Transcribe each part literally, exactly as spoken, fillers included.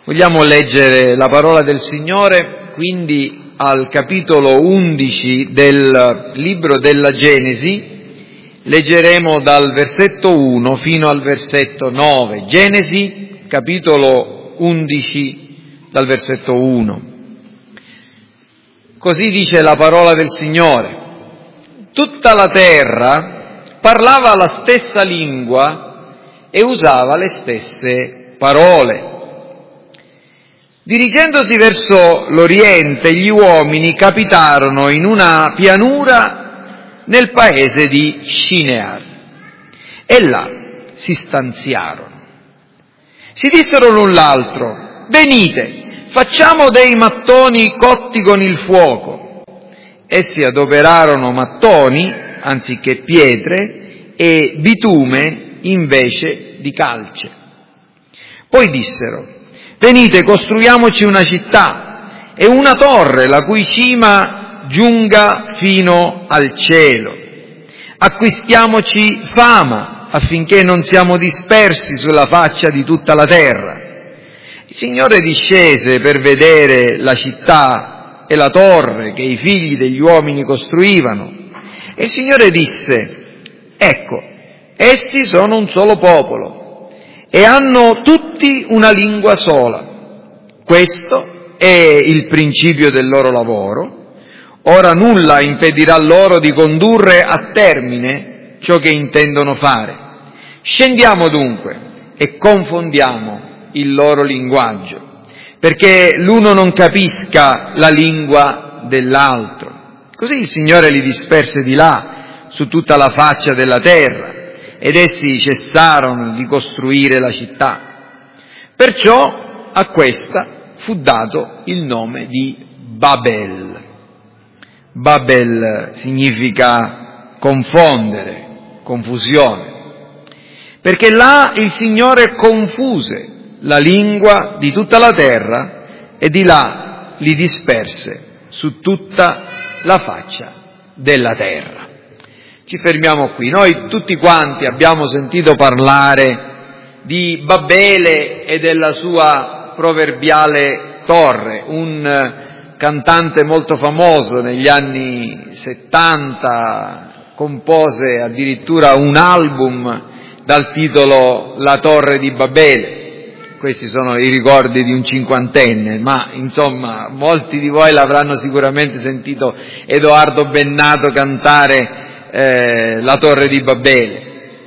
Vogliamo leggere la parola del Signore, quindi al capitolo undici del libro della Genesi, leggeremo dal versetto uno fino al versetto nove. Genesi, capitolo undici, dal versetto uno. Così dice la parola del Signore: tutta la terra parlava la stessa lingua e usava le stesse parole. Dirigendosi verso l'Oriente, gli uomini capitarono in una pianura nel paese di Shinear e là si stanziarono. Si dissero l'un l'altro: venite, facciamo dei mattoni cotti con il fuoco. Essi adoperarono mattoni anziché pietre e bitume invece di calce. Poi dissero: venite, costruiamoci una città e una torre la cui cima giunga fino al cielo. Acquistiamoci fama affinché non siamo dispersi sulla faccia di tutta la terra. Il Signore discese per vedere la città e la torre che i figli degli uomini costruivano. E il Signore disse: ecco, essi sono un solo popolo e hanno tutti una lingua sola. Questo è il principio del loro lavoro. Ora nulla impedirà loro di condurre a termine ciò che intendono fare. Scendiamo dunque e confondiamo il loro linguaggio, perché l'uno non capisca la lingua dell'altro. Così il Signore li disperse di là su tutta la faccia della terra, ed essi cessarono di costruire la città. Perciò a questa fu dato il nome di Babel. Babel significa confondere, confusione, perché là il Signore confuse la lingua di tutta la terra e di là li disperse su tutta la faccia della terra. Ci fermiamo qui. Noi tutti quanti abbiamo sentito parlare di Babele e della sua proverbiale torre. Un cantante molto famoso negli anni settanta compose addirittura un album dal titolo La torre di Babele. Questi sono i ricordi di un cinquantenne, ma insomma molti di voi l'avranno sicuramente sentito Edoardo Bennato cantare Eh, la torre di Babele.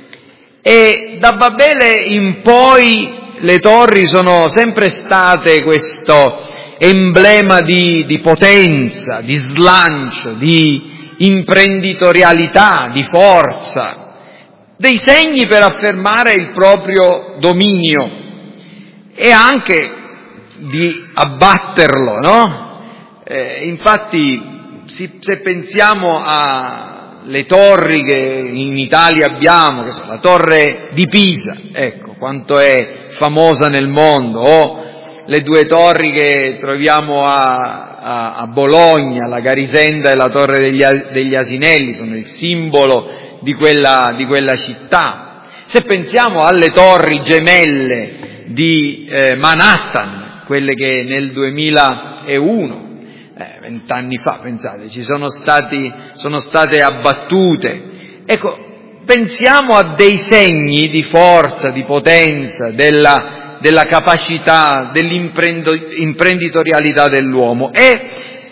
E da Babele in poi le torri sono sempre state questo emblema di, di potenza, di slancio, di imprenditorialità, di forza, dei segni per affermare il proprio dominio e anche di abbatterlo, no? Eh, infatti si, se pensiamo a le torri che in Italia abbiamo, che sono la torre di Pisa, ecco, quanto è famosa nel mondo, o le due torri che troviamo a, a, a Bologna, la Garisenda e la torre degli, degli Asinelli, sono il simbolo di quella, di quella città. Se pensiamo alle torri gemelle di eh, Manhattan, quelle che nel duemilauno, vent'anni fa, pensate, ci sono stati, sono state abbattute. Ecco, pensiamo a dei segni di forza, di potenza, della, della capacità, dell'imprenditorialità dell'uomo. E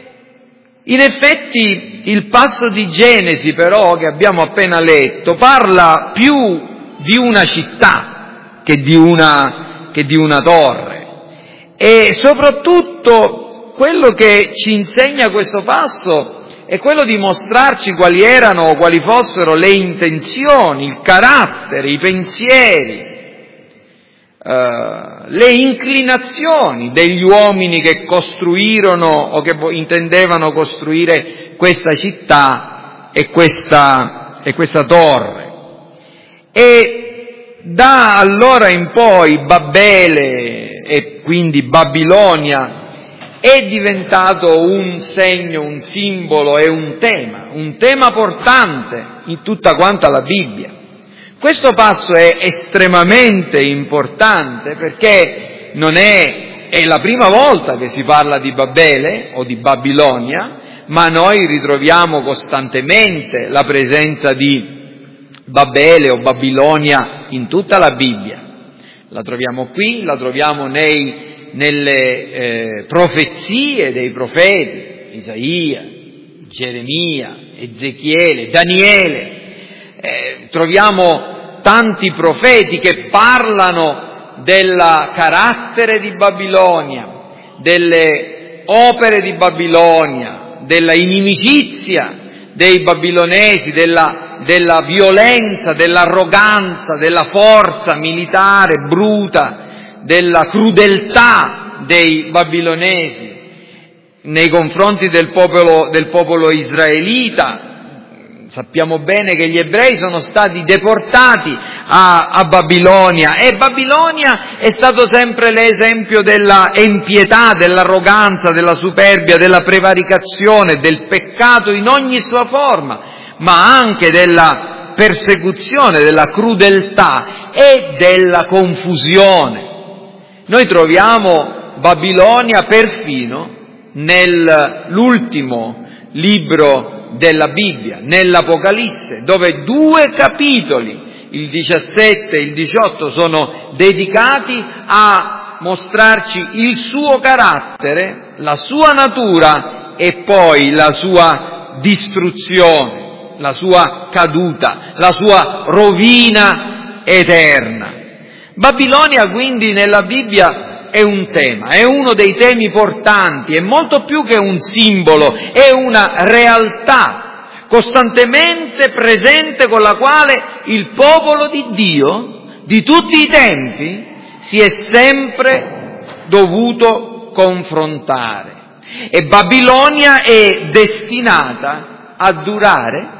in effetti il passo di Genesi, però, che abbiamo appena letto, parla più di una città che di una, che di una torre. E soprattutto quello che ci insegna questo passo è quello di mostrarci quali erano o quali fossero le intenzioni, il carattere, i pensieri, eh, le inclinazioni degli uomini che costruirono o che intendevano costruire questa città e questa, e questa torre. E da allora in poi Babele e quindi Babilonia è diventato un segno, un simbolo e un tema, un tema portante in tutta quanta la Bibbia. Questo passo è estremamente importante perché non è è la prima volta che si parla di Babele o di Babilonia, ma noi ritroviamo costantemente la presenza di Babele o Babilonia in tutta la Bibbia. La troviamo qui, la troviamo nei, nelle eh, profezie dei profeti, Isaia, Geremia, Ezechiele, Daniele. Eh, troviamo tanti profeti che parlano del carattere di Babilonia, delle opere di Babilonia, della inimicizia dei babilonesi, della, della violenza, dell'arroganza, della forza militare bruta, della crudeltà dei babilonesi nei confronti del popolo, del popolo israelita. Sappiamo bene che gli ebrei sono stati deportati a, a Babilonia, e Babilonia è stato sempre l'esempio della empietà, dell'arroganza, della superbia, della prevaricazione, del peccato in ogni sua forma, ma anche della persecuzione, della crudeltà e della confusione. Noi troviamo Babilonia perfino nell'ultimo libro della Bibbia, nell'Apocalisse, dove due capitoli, il diciassette e il diciotto, sono dedicati a mostrarci il suo carattere, la sua natura e poi la sua distruzione, la sua caduta, la sua rovina eterna. Babilonia quindi nella Bibbia è un tema, è uno dei temi portanti, è molto più che un simbolo, è una realtà costantemente presente con la quale il popolo di Dio, di tutti i tempi, si è sempre dovuto confrontare. E Babilonia è destinata a durare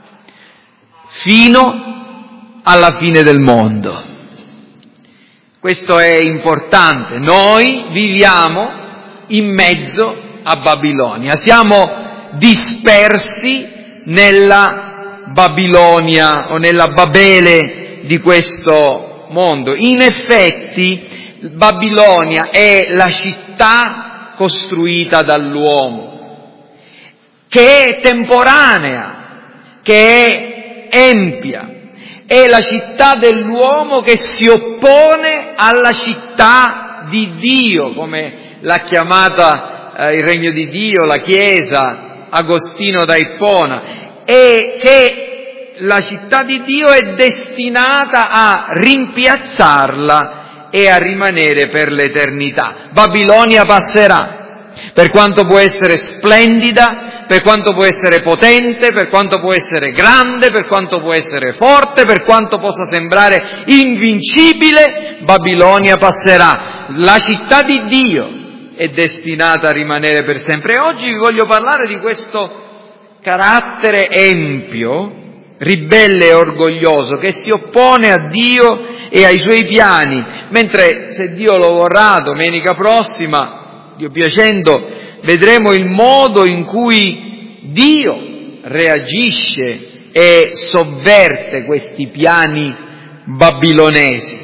fino alla fine del mondo. Questo è importante. Noi viviamo in mezzo a Babilonia, siamo dispersi nella Babilonia o nella Babele di questo mondo. In effetti Babilonia è la città costruita dall'uomo, che è temporanea, che è empia. È la città dell'uomo che si oppone alla città di Dio, come l'ha chiamata eh, il regno di Dio, la Chiesa, Agostino da Ippona, e che la città di Dio è destinata a rimpiazzarla e a rimanere per l'eternità. Babilonia passerà, per quanto può essere splendida, per quanto può essere potente, per quanto può essere grande, per quanto può essere forte, per quanto possa sembrare invincibile, Babilonia passerà. La città di Dio è destinata a rimanere per sempre. E oggi vi voglio parlare di questo carattere empio, ribelle e orgoglioso, che si oppone a Dio e ai suoi piani, mentre, se Dio lo vorrà, domenica prossima, Dio piacendo, vedremo il modo in cui Dio reagisce e sovverte questi piani babilonesi.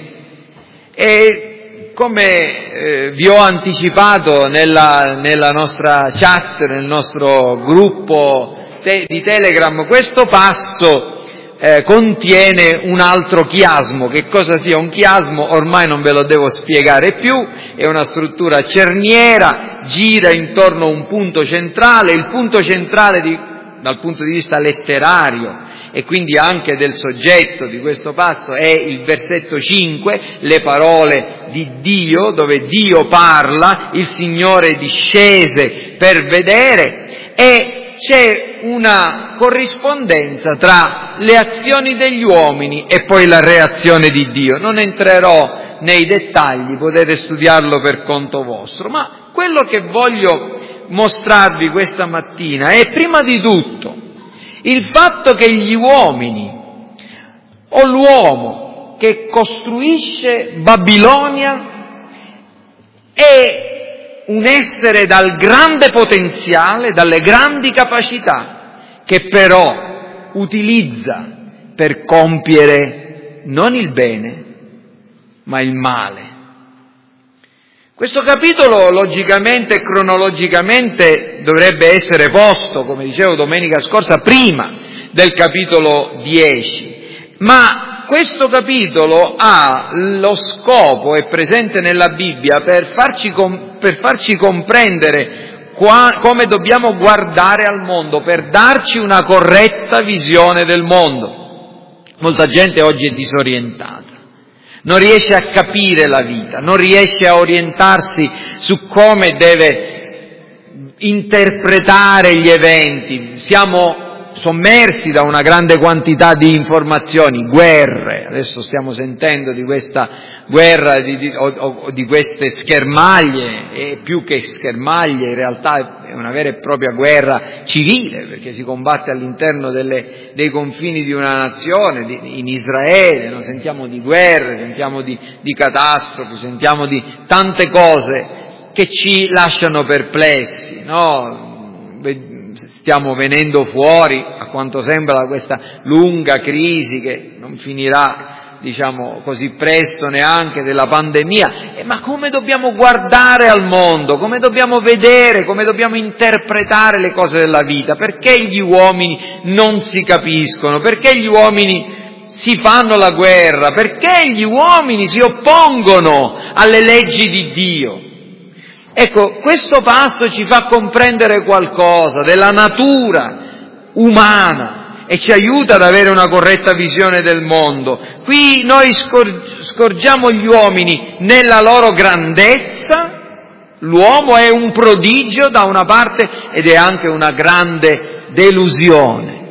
E come eh, vi ho anticipato nella, nella nostra chat, nel nostro gruppo te- di Telegram, questo passo eh, contiene un altro chiasmo. Che cosa sia un chiasmo ormai non ve lo devo spiegare più, è una struttura cerniera, gira intorno a un punto centrale, il punto centrale di, dal punto di vista letterario e quindi anche del soggetto di questo passo è il versetto cinque, le parole di Dio, dove Dio parla, il Signore discese per vedere, e c'è una corrispondenza tra le azioni degli uomini e poi la reazione di Dio. Non entrerò nei dettagli, potete studiarlo per conto vostro, ma quello che voglio mostrarvi questa mattina è prima di tutto il fatto che gli uomini o l'uomo che costruisce Babilonia è un essere dal grande potenziale, dalle grandi capacità, che però utilizza per compiere non il bene, ma il male. Questo capitolo logicamente e cronologicamente dovrebbe essere posto, come dicevo domenica scorsa, prima del capitolo dieci, ma questo capitolo ha lo scopo, è presente nella Bibbia, per farci, com- per farci comprendere qua- come dobbiamo guardare al mondo, per darci una corretta visione del mondo. Molta gente oggi è disorientata, non riesce a capire la vita, non riesce a orientarsi su come deve interpretare gli eventi. Siamo sommersi da una grande quantità di informazioni, guerre, adesso stiamo sentendo di questa guerra, di, di, o, o di queste schermaglie, e più che schermaglie in realtà è una vera e propria guerra civile, perché si combatte all'interno delle, dei confini di una nazione, di, in Israele, no? Sentiamo di guerre, sentiamo di, di catastrofi, sentiamo di tante cose che ci lasciano perplessi, no? Stiamo venendo fuori, a quanto sembra, da questa lunga crisi che non finirà, diciamo, così presto neanche, della pandemia. Eh, ma come dobbiamo guardare al mondo? Come dobbiamo vedere? Come dobbiamo interpretare le cose della vita? Perché gli uomini non si capiscono? Perché gli uomini si fanno la guerra? Perché gli uomini si oppongono alle leggi di Dio? Ecco, questo passo ci fa comprendere qualcosa della natura umana e ci aiuta ad avere una corretta visione del mondo. Qui noi scor- scorgiamo gli uomini nella loro grandezza, l'uomo è un prodigio da una parte ed è anche una grande delusione.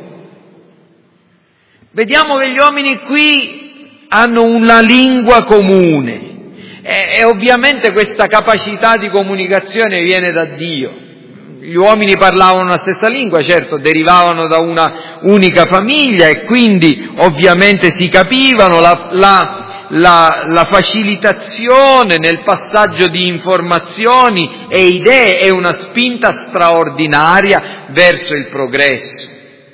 Vediamo che gli uomini qui hanno una lingua comune. E, e ovviamente questa capacità di comunicazione viene da Dio. Gli uomini parlavano la stessa lingua, certo, derivavano da una unica famiglia e quindi ovviamente si capivano, la, la, la, la facilitazione nel passaggio di informazioni e idee è una spinta straordinaria verso il progresso.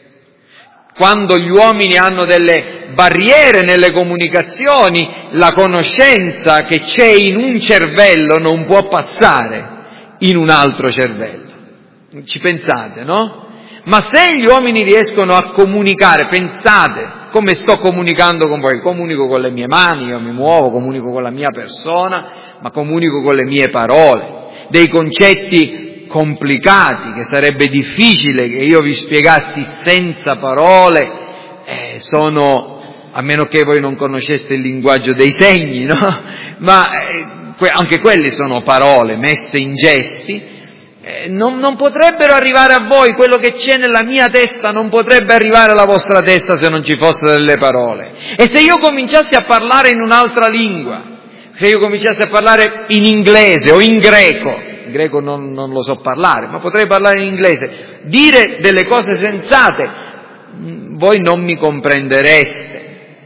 Quando gli uomini hanno delle barriere nelle comunicazioni, la conoscenza che c'è in un cervello non può passare in un altro cervello. Ci pensate, no? Ma se gli uomini riescono a comunicare, pensate come sto comunicando con voi, comunico con le mie mani, io mi muovo, comunico con la mia persona, ma comunico con le mie parole, dei concetti complicati che sarebbe difficile che io vi spiegassi senza parole, eh, sono, a meno che voi non conosceste il linguaggio dei segni, no? Ma eh, que- anche quelle sono parole messe in gesti, eh, non, non potrebbero arrivare a voi, quello che c'è nella mia testa non potrebbe arrivare alla vostra testa se non ci fossero delle parole. E se io cominciassi a parlare in un'altra lingua, se io cominciassi a parlare in inglese o in greco, in greco non, non lo so parlare, ma potrei parlare in inglese, dire delle cose sensate, voi non mi comprendereste,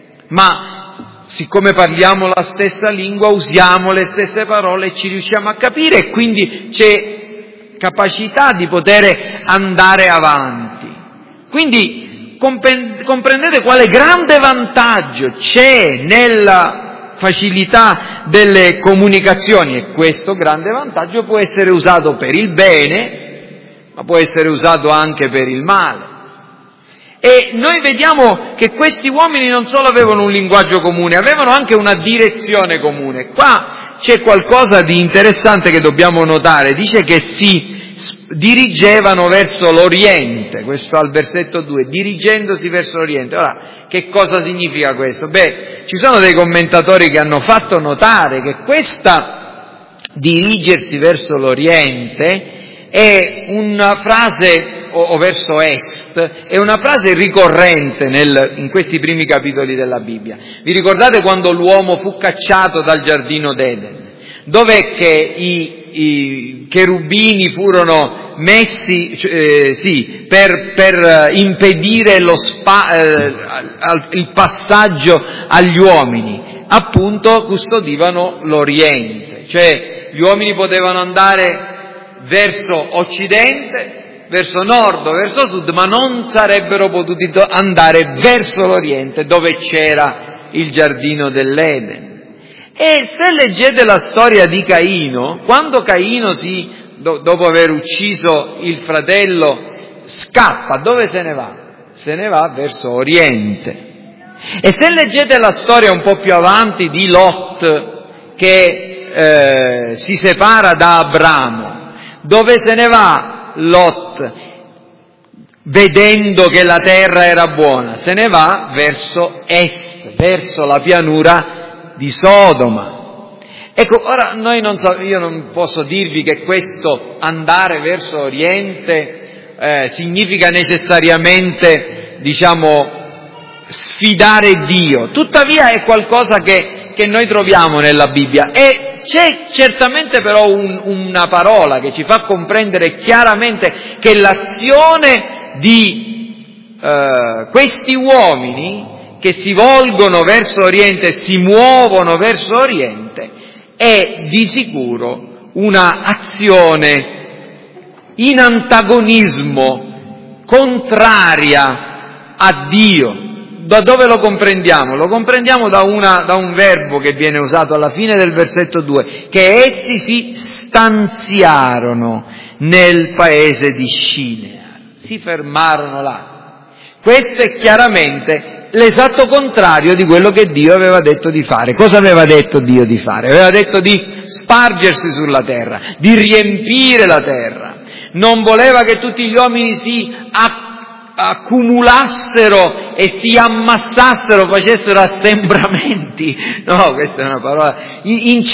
ma siccome parliamo la stessa lingua, usiamo le stesse parole e ci riusciamo a capire e quindi c'è capacità di poter andare avanti. Quindi comprendete quale grande vantaggio c'è nella facilità delle comunicazioni, e questo grande vantaggio può essere usato per il bene, ma può essere usato anche per il male. E noi vediamo che questi uomini non solo avevano un linguaggio comune, avevano anche una direzione comune. Qua c'è qualcosa di interessante che dobbiamo notare, dice che si dirigevano verso l'Oriente, questo al versetto due, dirigendosi verso l'Oriente. Ora, che cosa significa questo? Beh, ci sono dei commentatori che hanno fatto notare che questa dirigersi verso l'Oriente è una frase, o, o verso Est, è una frase ricorrente nel, in questi primi capitoli della Bibbia. Vi ricordate quando l'uomo fu cacciato dal giardino d'Eden? Dov'è che i i cherubini furono messi, eh, sì, per, per impedire lo spa, eh, il passaggio agli uomini? Appunto custodivano l'Oriente, cioè gli uomini potevano andare verso Occidente, verso Nord, verso Sud, ma non sarebbero potuti andare verso l'Oriente dove c'era il giardino dell'Eden. E se leggete la storia di Caino, quando Caino si, do, dopo aver ucciso il fratello, scappa, dove se ne va? Se ne va verso Oriente. E se leggete la storia un po' più avanti di Lot, che eh, si separa da Abramo, dove se ne va Lot vedendo che la terra era buona? Se ne va verso est, verso la pianura di Sodoma. Ecco, ora noi non so, io non posso dirvi che questo andare verso Oriente eh, significa necessariamente, diciamo, sfidare Dio. Tuttavia è qualcosa che, che noi troviamo nella Bibbia, e c'è certamente però un, una parola che ci fa comprendere chiaramente che l'azione di eh, questi uomini che si volgono verso Oriente, si muovono verso Oriente, è di sicuro una azione in antagonismo, contraria a Dio. Da dove lo comprendiamo? Lo comprendiamo da, una, da un verbo che viene usato alla fine del versetto due, che essi si stanziarono nel paese di Scinear, si fermarono là. Questo è chiaramente l'esatto contrario di quello che Dio aveva detto di fare. Cosa aveva detto Dio di fare? Aveva detto di spargersi sulla terra, di riempire la terra. Non voleva che tutti gli uomini si accumulassero e si ammassassero, facessero assembramenti, no, questa è una parola, in, in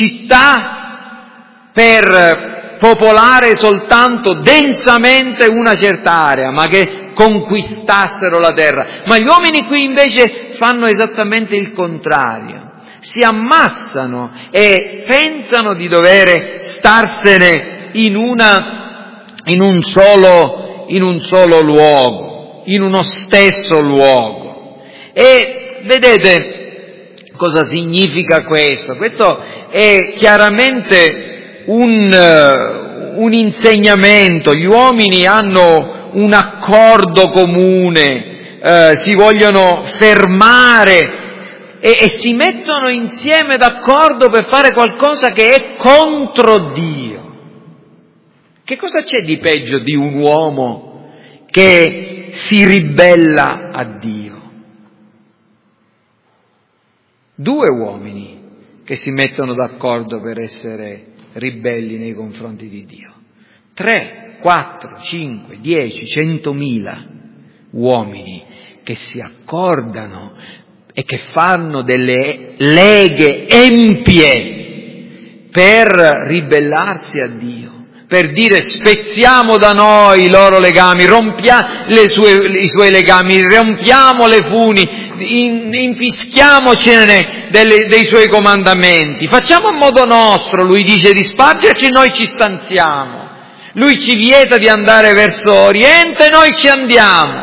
città per popolare soltanto densamente una certa area, ma che conquistassero la terra. Ma gli uomini qui invece fanno esattamente il contrario, si ammassano e pensano di dover starsene in una, in un solo, in un solo luogo, in uno stesso luogo. E vedete cosa significa questo? Questo è chiaramente un, un insegnamento. Gli uomini hanno un accordo comune, eh, si vogliono fermare e, e si mettono insieme d'accordo per fare qualcosa che è contro Dio. Che cosa c'è di peggio di un uomo che si ribella a Dio? Due uomini che si mettono d'accordo per essere ribelli nei confronti di Dio. Tre, quattro, cinque, dieci, centomila uomini che si accordano e che fanno delle leghe empie per ribellarsi a Dio, per dire spezziamo da noi i loro legami, rompiamo le sue, i suoi legami, rompiamo le funi, in, infischiamocene delle, dei suoi comandamenti, facciamo a modo nostro. Lui dice di spargerci, noi ci stanziamo. Lui ci vieta di andare verso Oriente, noi ci andiamo.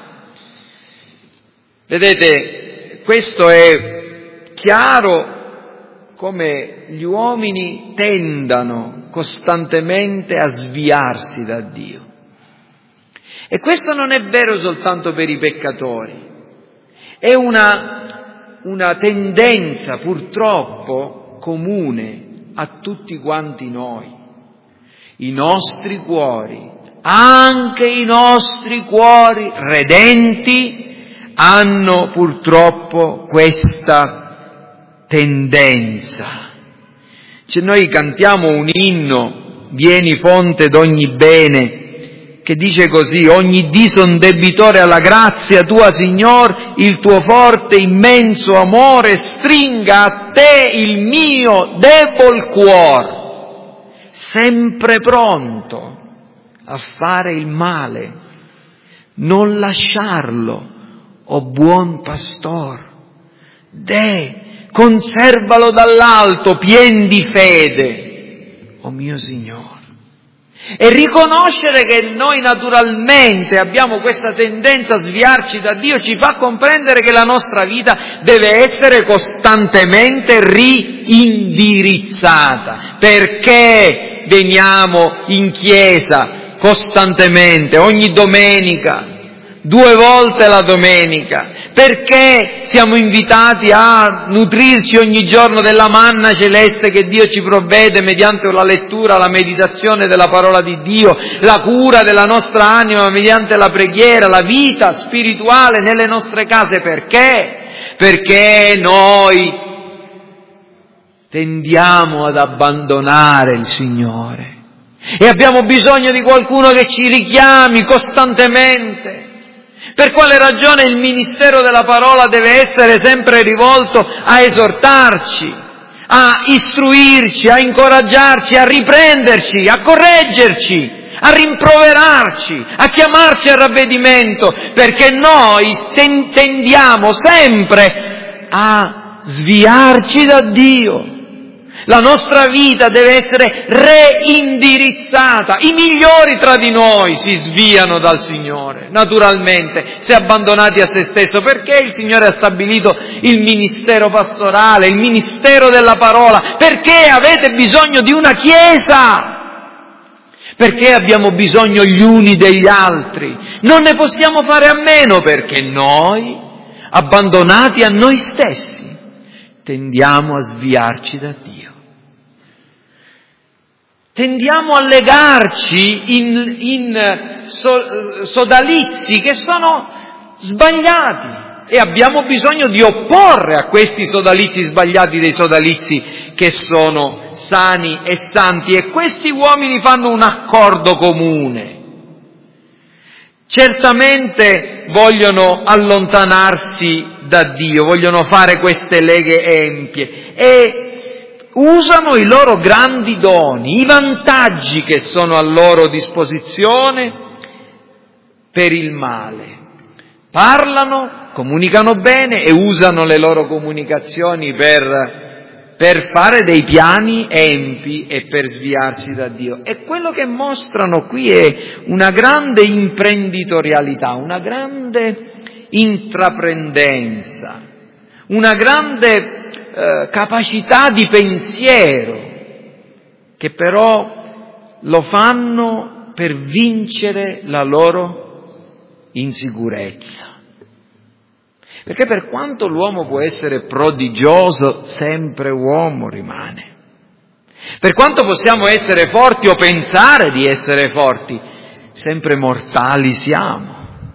Vedete, questo è chiaro come gli uomini tendano costantemente a sviarsi da Dio. E questo non è vero soltanto per i peccatori, è una, una tendenza purtroppo comune a tutti quanti noi. I nostri cuori, anche i nostri cuori redenti, hanno purtroppo questa tendenza. Cioè noi cantiamo un inno, vieni fonte d'ogni bene, che dice così: ogni dì son debitore alla grazia tua, Signor, il tuo forte immenso amore stringa a te il mio debol cuor, sempre pronto a fare il male, non lasciarlo, o buon pastor. De, conservalo dall'alto, pien di fede, o mio Signore. E riconoscere che noi naturalmente abbiamo questa tendenza a sviarci da Dio ci fa comprendere che la nostra vita deve essere costantemente riindirizzata. Perché veniamo in chiesa costantemente, ogni domenica, due volte la domenica? Perché siamo invitati a nutrirci ogni giorno della manna celeste che Dio ci provvede mediante la lettura, la meditazione della parola di Dio, la cura della nostra anima mediante la preghiera, la vita spirituale nelle nostre case? Perché? Perché noi tendiamo ad abbandonare il Signore e abbiamo bisogno di qualcuno che ci richiami costantemente. Per quale ragione il ministero della parola deve essere sempre rivolto a esortarci, a istruirci, a incoraggiarci, a riprenderci, a correggerci, a rimproverarci, a chiamarci al ravvedimento? Perché noi tendiamo sempre a sviarci da Dio. La nostra vita deve essere reindirizzata. I migliori tra di noi si sviano dal Signore, naturalmente, se abbandonati a se stesso, perché il Signore ha stabilito il ministero pastorale, il ministero della parola. Perché avete bisogno di una Chiesa? Perché abbiamo bisogno gli uni degli altri? Non ne possiamo fare a meno, perché noi, abbandonati a noi stessi, tendiamo a sviarci da Dio. Tendiamo a legarci in, in so, sodalizi che sono sbagliati e abbiamo bisogno di opporre a questi sodalizi sbagliati dei sodalizi che sono sani e santi, e questi uomini fanno un accordo comune. Certamente vogliono allontanarsi da Dio, vogliono fare queste leghe empie e usano i loro grandi doni, i vantaggi che sono a loro disposizione per il male. Parlano, comunicano bene e usano le loro comunicazioni per, per fare dei piani empi e per sviarsi da Dio. E quello che mostrano qui è una grande imprenditorialità, una grande intraprendenza, una grande Eh, capacità di pensiero, che però lo fanno per vincere la loro insicurezza. Perché per quanto l'uomo può essere prodigioso, sempre uomo rimane. Per quanto possiamo essere forti o pensare di essere forti, sempre mortali siamo.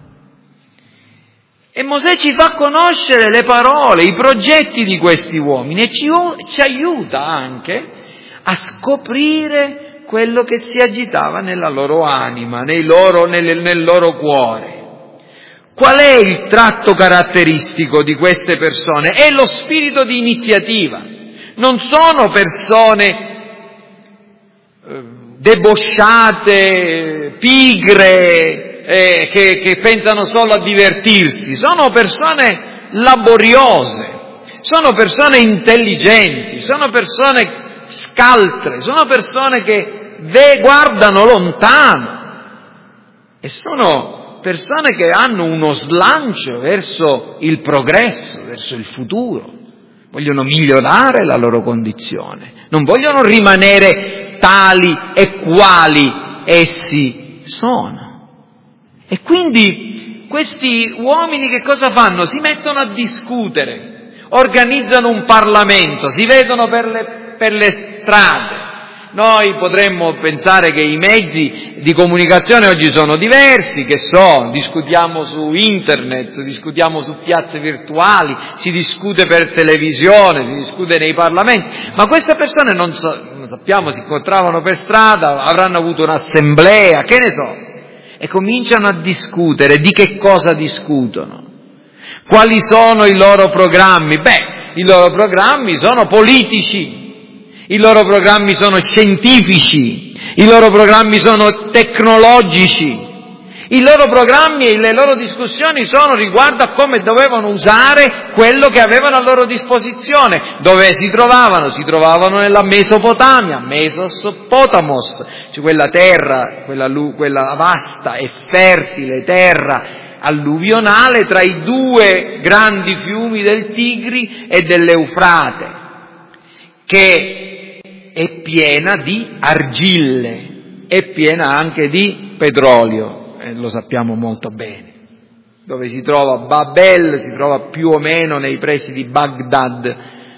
E Mosè ci fa conoscere le parole, i progetti di questi uomini e ci, ci aiuta anche a scoprire quello che si agitava nella loro anima, nei loro, nel, nel loro cuore. Qual è il tratto caratteristico di queste persone? È lo spirito di iniziativa. Non sono persone eh, debosciate, pigre, Eh, che, che pensano solo a divertirsi, sono persone laboriose, sono persone intelligenti, sono persone scaltre, sono persone che ve, guardano lontano e sono persone che hanno uno slancio verso il progresso, verso il futuro, vogliono migliorare la loro condizione, non vogliono rimanere tali e quali essi sono. E quindi questi uomini che cosa fanno? Si mettono a discutere, organizzano un Parlamento, si vedono per le, per le strade. Noi potremmo pensare che i mezzi di comunicazione oggi sono diversi, che so, discutiamo su internet, discutiamo su piazze virtuali, si discute per televisione, si discute nei parlamenti, ma queste persone non, so, non sappiamo, si incontravano per strada, avranno avuto un'assemblea, che ne so. E cominciano a discutere. Di che cosa discutono? Quali sono i loro programmi? Beh, i loro programmi sono politici, i loro programmi sono scientifici, i loro programmi sono tecnologici, i loro programmi e le loro discussioni sono riguardo a come dovevano usare quello che avevano a loro disposizione. Dove si trovavano? Si trovavano nella Mesopotamia, Mesopotamos, cioè quella terra, quella, quella vasta e fertile terra alluvionale tra i due grandi fiumi del Tigri e dell'Eufrate, che è piena di argille, è piena anche di petrolio. Eh, lo sappiamo molto bene. dove si trova Babel, si trova più o meno nei pressi di Baghdad,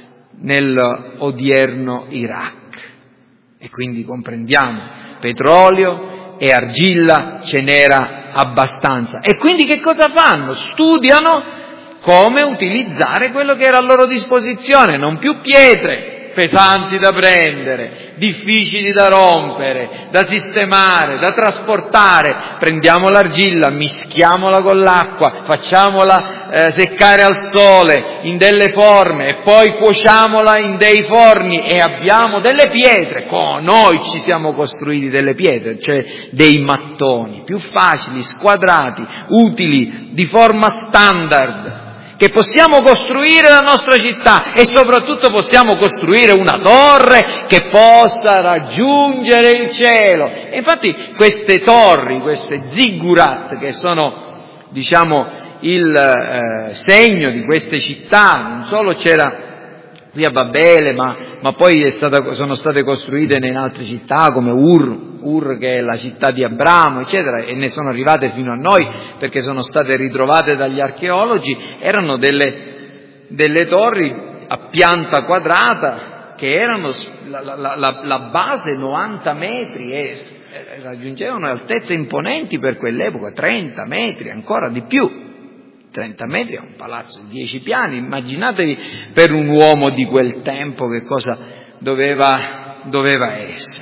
nell'odierno Iraq. E quindi comprendiamo, petrolio e argilla ce n'era abbastanza. E quindi che cosa fanno? Studiano come utilizzare quello che era a loro disposizione, non più pietre pesanti da prendere, difficili da rompere, da sistemare, da trasportare. Prendiamo l'argilla, mischiamola con l'acqua, facciamola eh, seccare al sole in delle forme e poi cuociamola in dei forni e abbiamo delle pietre. Oh, noi ci siamo costruiti delle pietre, cioè dei mattoni più facili, squadrati, utili, di forma standard, che possiamo costruire la nostra città e soprattutto possiamo costruire una torre che possa raggiungere il cielo. E infatti queste torri, queste ziggurat, che sono, diciamo, il eh, segno di queste città, non solo c'era qui a Babele, ma, ma poi è stata, sono state costruite in altre città come Ur, Ur che è la città di Abramo, eccetera, e ne sono arrivate fino a noi perché sono state ritrovate dagli archeologi. Erano delle, delle torri a pianta quadrata che erano la, la, la, la base novanta metri e raggiungevano altezze imponenti per quell'epoca, trenta metri, ancora di più. trenta metri è un palazzo di dieci piani, immaginatevi per un uomo di quel tempo che cosa doveva, doveva essere.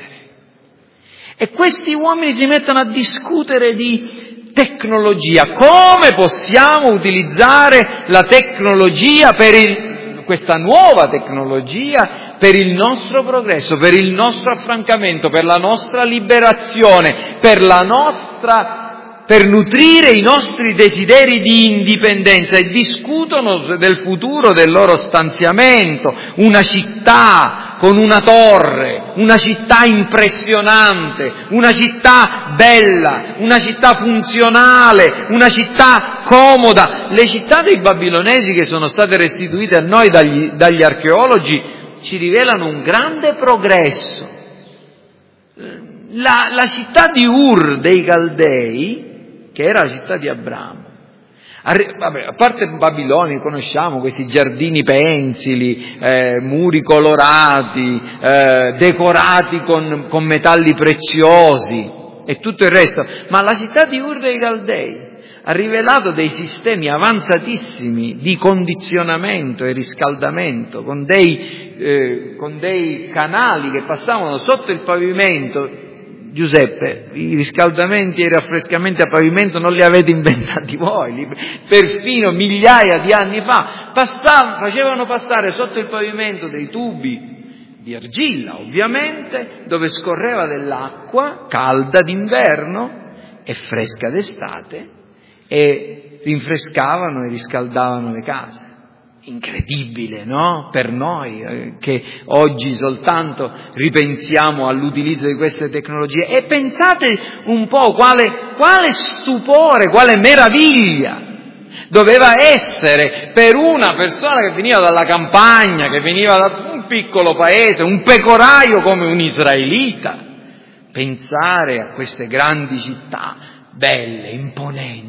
E questi uomini si mettono a discutere di tecnologia, come possiamo utilizzare la tecnologia per il, questa nuova tecnologia per il nostro progresso, per il nostro affrancamento, per la nostra liberazione, per la nostra per nutrire i nostri desideri di indipendenza, e discutono del futuro del loro stanziamento, una città con una torre, una città impressionante, una città bella, una città funzionale, una città comoda. Le città dei babilonesi che sono state restituite a noi dagli, dagli archeologi ci rivelano un grande progresso. La, la città di Ur dei Caldei, che era la città di Abramo. Vabbè, a parte Babilonia, conosciamo questi giardini pensili, eh, muri colorati, eh, decorati con, con metalli preziosi e tutto il resto, ma la città di Ur dei Caldei ha rivelato dei sistemi avanzatissimi di condizionamento e riscaldamento, con dei, eh, con dei canali che passavano sotto il pavimento. Giuseppe, i riscaldamenti e i raffrescamenti a pavimento non li avete inventati voi, li, perfino migliaia di anni fa passavano, facevano passare sotto il pavimento dei tubi di argilla, ovviamente, dove scorreva dell'acqua calda d'inverno e fresca d'estate, e rinfrescavano e riscaldavano le case. Incredibile, no? Per noi eh, che oggi soltanto ripensiamo all'utilizzo di queste tecnologie, e pensate un po' quale, quale stupore, quale meraviglia doveva essere per una persona che veniva dalla campagna, che veniva da un piccolo paese, un pecoraio come un israelita, pensare a queste grandi città belle, imponenti,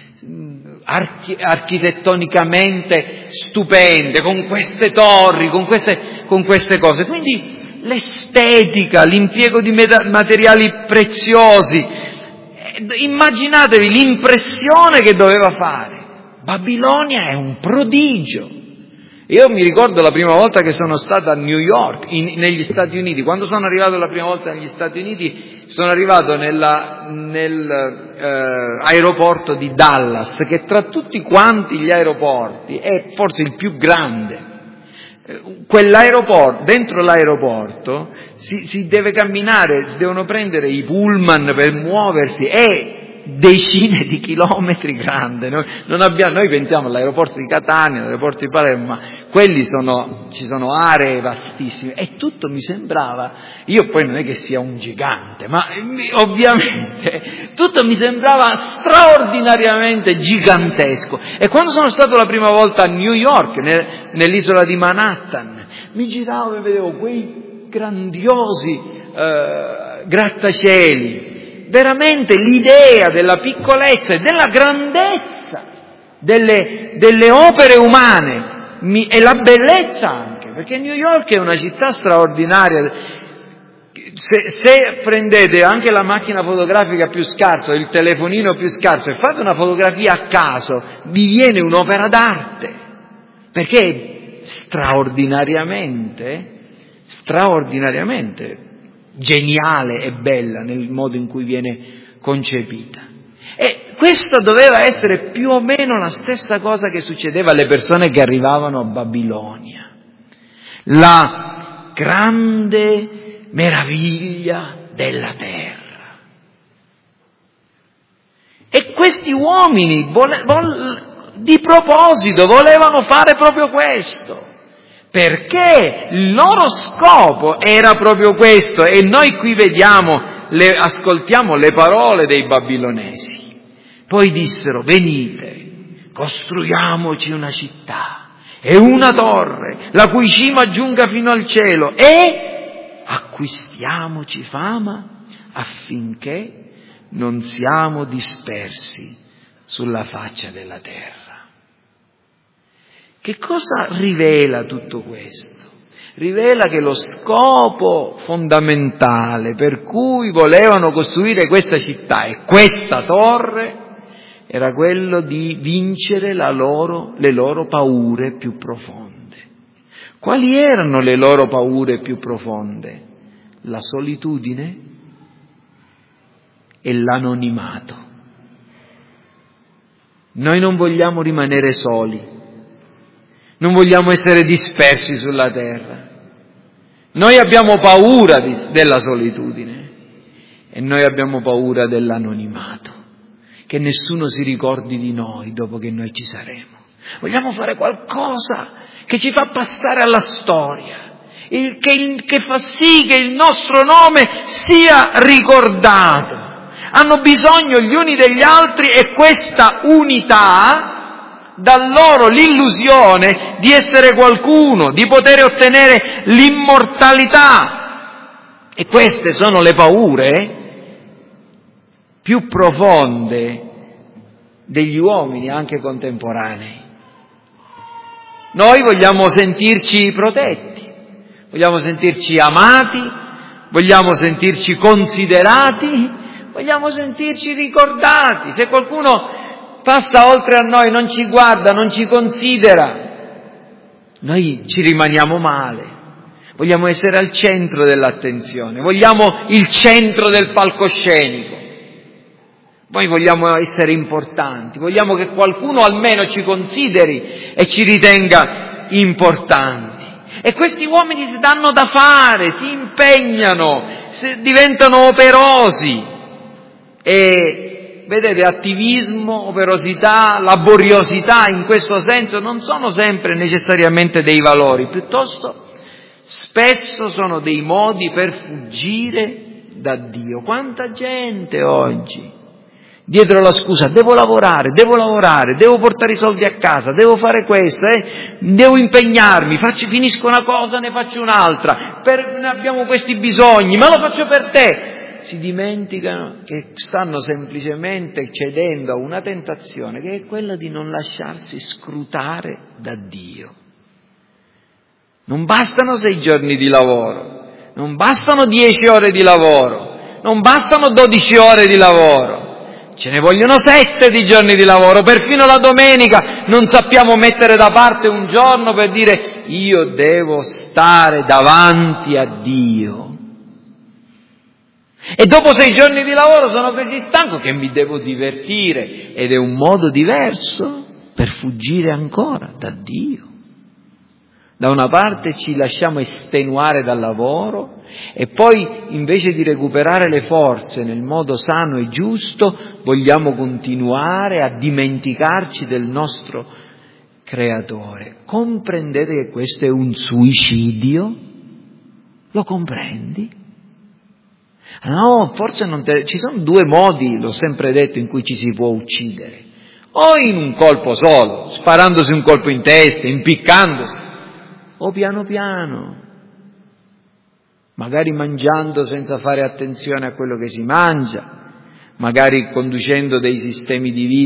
Archi- architettonicamente stupende, con queste torri, con queste, con queste cose. Quindi l'estetica, l'impiego di meta- materiali preziosi, eh, immaginatevi l'impressione che doveva fare. Babilonia è un prodigio. Io mi ricordo la prima volta che sono stato a New York, in, negli Stati Uniti. Quando sono arrivato la prima volta negli Stati Uniti, sono arrivato nella, nel eh, aeroporto di Dallas, che tra tutti quanti gli aeroporti è forse il più grande. Eh, quell'aeroporto, dentro l'aeroporto si, si deve camminare, si devono prendere i pullman per muoversi, e decine di chilometri grande. Noi, non abbiamo, noi pensiamo all'aeroporto di Catania, all'aeroporto di Palermo, ma quelli sono, ci sono aree vastissime, e tutto mi sembrava, io poi non è che sia un gigante, ma ovviamente tutto mi sembrava straordinariamente gigantesco. E quando sono stato la prima volta a New York, nel, nell'isola di Manhattan, mi giravo e vedevo quei grandiosi eh, grattacieli. Veramente l'idea della piccolezza e della grandezza delle, delle opere umane mi, e la bellezza anche, perché New York è una città straordinaria. Se, se prendete anche la macchina fotografica più scarsa, il telefonino più scarso e fate una fotografia a caso, vi viene un'opera d'arte, perché è straordinariamente, straordinariamente geniale e bella nel modo in cui viene concepita. E questo doveva essere più o meno la stessa cosa che succedeva alle persone che arrivavano a Babilonia. La grande meraviglia della terra. E questi uomini vole, vol, di proposito volevano fare proprio questo, perché il loro scopo era proprio questo, e noi qui vediamo, le, ascoltiamo le parole dei babilonesi. Poi dissero: venite, costruiamoci una città e una torre, la cui cima giunga fino al cielo, e acquistiamoci fama affinché non siamo dispersi sulla faccia della terra. Che cosa rivela tutto questo? Rivela che lo scopo fondamentale per cui volevano costruire questa città e questa torre era quello di vincere la loro, le loro paure più profonde. Quali erano le loro paure più profonde? La solitudine e l'anonimato. Noi non vogliamo rimanere soli, non vogliamo essere dispersi sulla terra. Noi abbiamo paura di, della solitudine e noi abbiamo paura dell'anonimato, che nessuno si ricordi di noi dopo che noi ci saremo. Vogliamo fare qualcosa che ci fa passare alla storia, il, che, che fa sì che il nostro nome sia ricordato. Hanno bisogno gli uni degli altri e questa unità dà loro l'illusione di essere qualcuno, di poter ottenere l'immortalità. E queste sono le paure più profonde degli uomini anche contemporanei. Noi vogliamo sentirci protetti, vogliamo sentirci amati, vogliamo sentirci considerati, vogliamo sentirci ricordati. Se qualcuno passa oltre a noi, non ci guarda, non ci considera, noi ci rimaniamo male. Vogliamo essere al centro dell'attenzione, vogliamo il centro del palcoscenico. Noi vogliamo essere importanti, vogliamo che qualcuno almeno ci consideri e ci ritenga importanti. E questi uomini si danno da fare, si impegnano, diventano operosi. E vedete, attivismo, operosità, laboriosità in questo senso non sono sempre necessariamente dei valori, piuttosto spesso sono dei modi per fuggire da Dio. Quanta gente oggi dietro la scusa: devo lavorare, devo lavorare, devo portare i soldi a casa, devo fare questo, eh, devo impegnarmi, faccio, finisco una cosa, ne faccio un'altra, per, abbiamo questi bisogni, ma lo faccio per te. Si dimenticano che stanno semplicemente cedendo a una tentazione che è quella di non lasciarsi scrutare da Dio. Non bastano sei giorni di lavoro, non bastano dieci ore di lavoro, non bastano dodici ore di lavoro. Ce ne vogliono sette di giorni di lavoro, perfino la domenica non sappiamo mettere da parte un giorno per dire: io devo stare davanti a Dio. E dopo sei giorni di lavoro sono così stanco che mi devo divertire, ed è un modo diverso per fuggire ancora da Dio. Da una parte ci lasciamo estenuare dal lavoro e poi, invece di recuperare le forze nel modo sano e giusto, vogliamo continuare a dimenticarci del nostro Creatore. Comprendete che questo è un suicidio? Lo comprendi? No, forse non te... Ci sono due modi, l'ho sempre detto, in cui ci si può uccidere. O in un colpo solo, sparandosi un colpo in testa, impiccandosi, o piano piano, magari mangiando senza fare attenzione a quello che si mangia, magari conducendo dei sistemi di vita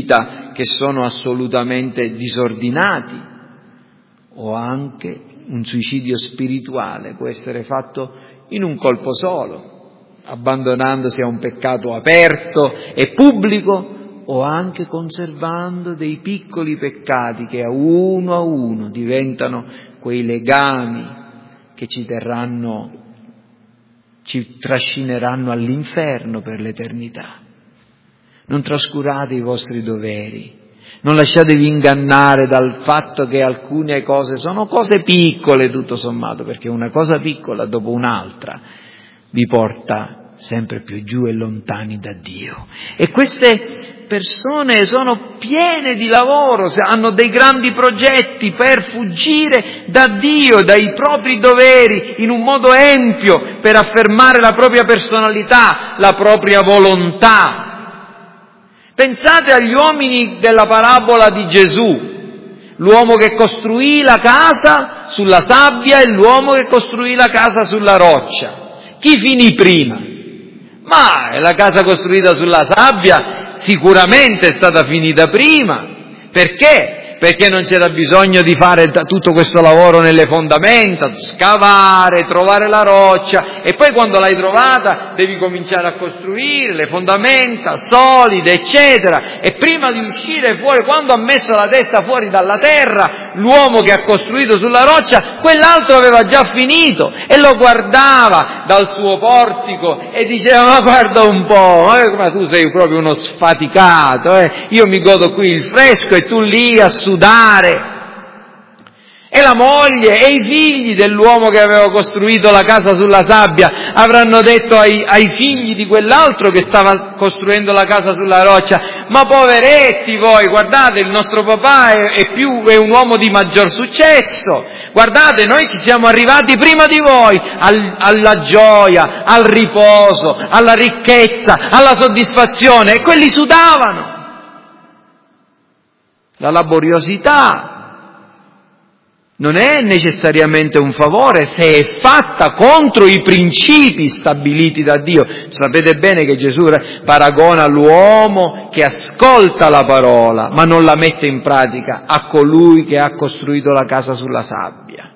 che sono assolutamente disordinati, o anche un suicidio spirituale può essere fatto in un colpo solo, abbandonandosi a un peccato aperto e pubblico, o anche conservando dei piccoli peccati che a uno a uno diventano quei legami che ci terranno, ci trascineranno all'inferno per l'eternità. Non trascurate i vostri doveri, non lasciatevi ingannare dal fatto che alcune cose sono cose piccole tutto sommato, perché una cosa piccola dopo un'altra vi porta sempre più giù e lontani da Dio. E queste persone sono piene di lavoro, hanno dei grandi progetti per fuggire da Dio, dai propri doveri, in un modo empio, per affermare la propria personalità, la propria volontà. Pensate agli uomini della parabola di Gesù, l'uomo che costruì la casa sulla sabbia e l'uomo che costruì la casa sulla roccia. Chi finì prima? Ma la casa costruita sulla sabbia sicuramente è stata finita prima. Perché? Perché non c'era bisogno di fare tutto questo lavoro nelle fondamenta, scavare, trovare la roccia, e poi quando l'hai trovata devi cominciare a costruire le fondamenta solide, eccetera. E prima di uscire fuori, quando ha messo la testa fuori dalla terra, l'uomo che ha costruito sulla roccia, quell'altro aveva già finito e lo guardava dal suo portico e diceva: ma guarda un po', ma tu sei proprio uno sfaticato, eh? Io mi godo qui il fresco e tu lì a sudare. E la moglie e i figli dell'uomo che aveva costruito la casa sulla sabbia avranno detto ai, ai figli di quell'altro che stava costruendo la casa sulla roccia: ma poveretti voi, guardate, il nostro papà è, è, più, è un uomo di maggior successo, guardate, noi ci siamo arrivati prima di voi al, alla gioia, al riposo, alla ricchezza, alla soddisfazione, e quelli sudavano. La laboriosità non è necessariamente un favore se è fatta contro i principi stabiliti da Dio. Sapete bene che Gesù paragona l'uomo che ascolta la parola ma non la mette in pratica a colui che ha costruito la casa sulla sabbia.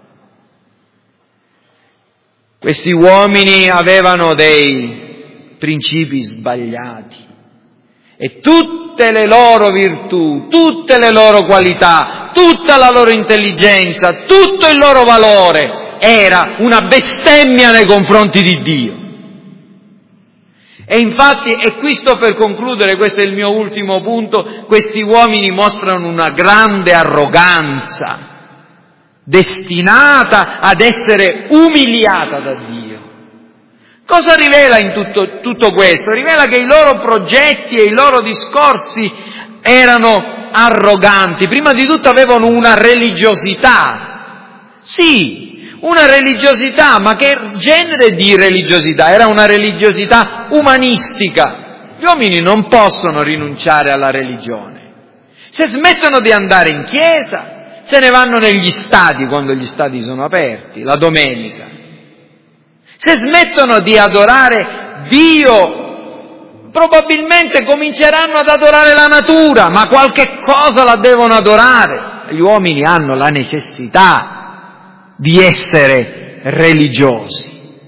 Questi uomini avevano dei principi sbagliati e tutte le loro virtù, tutte le loro qualità, tutta la loro intelligenza, tutto il loro valore era una bestemmia nei confronti di Dio. E infatti, e qui sto per concludere, questo è il mio ultimo punto, questi uomini mostrano una grande arroganza, destinata ad essere umiliata da Dio. Cosa rivela in tutto, tutto questo? Rivela che i loro progetti e i loro discorsi erano arroganti. Prima di tutto avevano una religiosità. Sì, una religiosità, ma che genere di religiosità? Era una religiosità umanistica. Gli uomini non possono rinunciare alla religione. Se smettono di andare in chiesa, se ne vanno negli stadi quando gli stadi sono aperti, la domenica. Se smettono di adorare Dio, probabilmente cominceranno ad adorare la natura, ma qualche cosa la devono adorare. Gli uomini hanno la necessità di essere religiosi.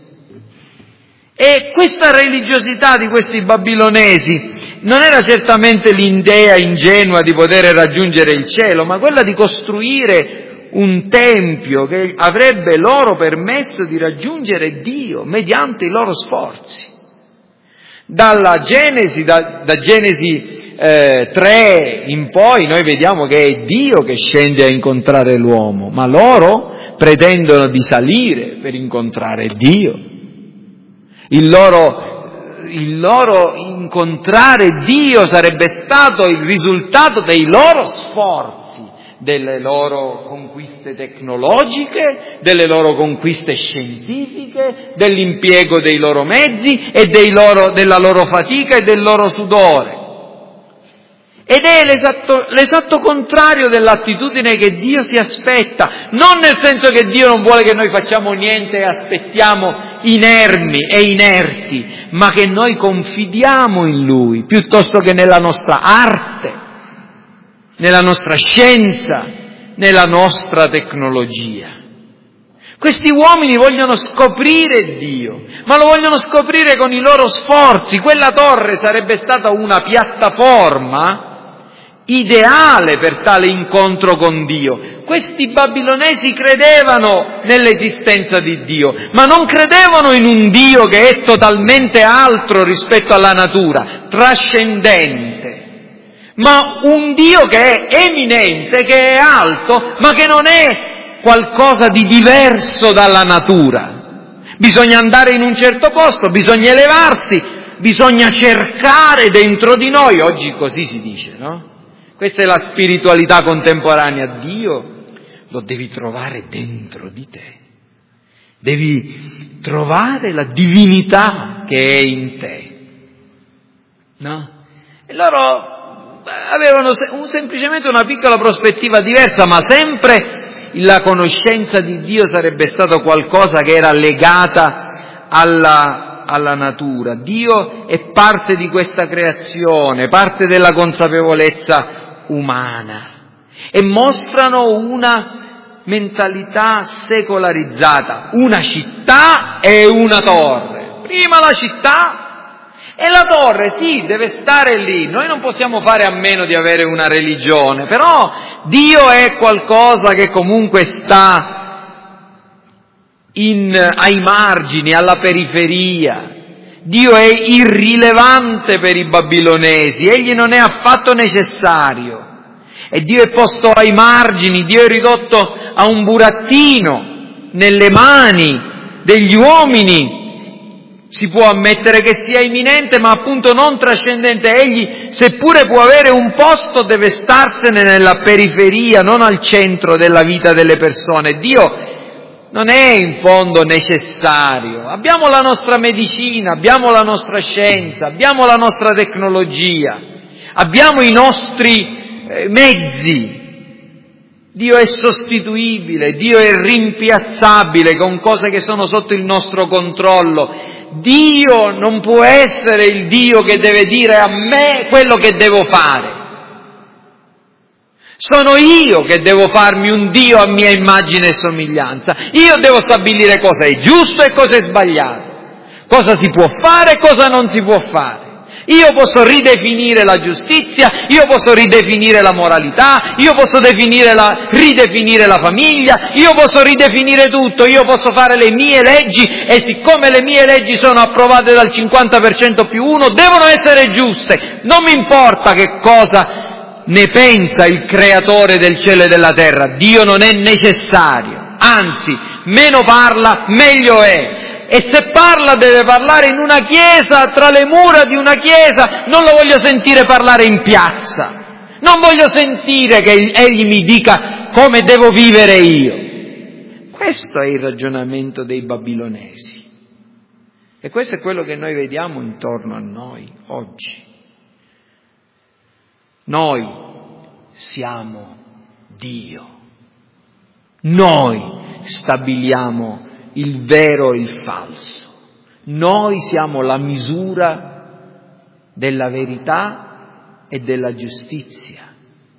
E questa religiosità di questi babilonesi non era certamente l'idea ingenua di poter raggiungere il cielo, ma quella di costruire un tempio che avrebbe loro permesso di raggiungere Dio mediante i loro sforzi. Dalla Genesi, da, da Genesi eh, tre in poi noi vediamo che è Dio che scende a incontrare l'uomo, ma loro pretendono di salire per incontrare Dio. Il loro, il loro incontrare Dio sarebbe stato il risultato dei loro sforzi, delle loro conquiste tecnologiche, delle loro conquiste scientifiche, dell'impiego dei loro mezzi e dei loro, della loro fatica e del loro sudore. Ed è l'esatto, l'esatto contrario dell'attitudine che Dio si aspetta, non nel senso che Dio non vuole che noi facciamo niente e aspettiamo inermi e inerti, ma che noi confidiamo in Lui piuttosto che nella nostra arte, nella nostra scienza, nella nostra tecnologia. Questi uomini vogliono scoprire Dio, ma lo vogliono scoprire con i loro sforzi. Quella torre sarebbe stata una piattaforma ideale per tale incontro con Dio. Questi babilonesi credevano nell'esistenza di Dio, ma non credevano in un Dio che è totalmente altro rispetto alla natura, trascendente, ma un Dio che è eminente, che è alto, ma che non è qualcosa di diverso dalla natura. Bisogna andare in un certo posto, bisogna elevarsi, bisogna cercare dentro di noi, oggi così si dice, no? Questa è la spiritualità contemporanea. Dio lo devi trovare dentro di te. Devi trovare la divinità che è in te. No? E loro avevano un, semplicemente una piccola prospettiva diversa, ma sempre la conoscenza di Dio sarebbe stato qualcosa che era legata alla, alla natura. Dio è parte di questa creazione, parte della consapevolezza umana, e mostrano una mentalità secolarizzata, una città e una torre. Prima la città e la torre, sì, deve stare lì. Noi non possiamo fare a meno di avere una religione, però Dio è qualcosa che comunque sta in, ai margini, alla periferia. Dio è irrilevante per i babilonesi, egli non è affatto necessario. E Dio è posto ai margini, Dio è ridotto a un burattino nelle mani degli uomini. Si può ammettere che sia imminente, ma appunto non trascendente. Egli, seppure può avere un posto, deve starsene nella periferia, non al centro della vita delle persone. Dio non è in fondo necessario. Abbiamo la nostra medicina, abbiamo la nostra scienza, abbiamo la nostra tecnologia, abbiamo i nostri eh, mezzi. Dio è sostituibile, Dio è rimpiazzabile con cose che sono sotto il nostro controllo. Dio non può essere il Dio che deve dire a me quello che devo fare. Sono io che devo farmi un Dio a mia immagine e somiglianza. Io devo stabilire cosa è giusto e cosa è sbagliato, cosa si può fare e cosa non si può fare. Io posso ridefinire la giustizia, io posso ridefinire la moralità, io posso definire la, ridefinire la famiglia, io posso ridefinire tutto, io posso fare le mie leggi e siccome le mie leggi sono approvate dal cinquanta per cento più uno, devono essere giuste. Non mi importa che cosa ne pensa il creatore del cielo e della terra. Dio non è necessario, anzi, meno parla, meglio è. E se parla deve parlare in una chiesa, tra le mura di una chiesa, non lo voglio sentire parlare in piazza, non voglio sentire che egli mi dica come devo vivere io. Questo è il ragionamento dei babilonesi e questo è quello che noi vediamo intorno a noi oggi. Noi siamo Dio, noi stabiliamo il vero e il falso, noi siamo la misura della verità e della giustizia.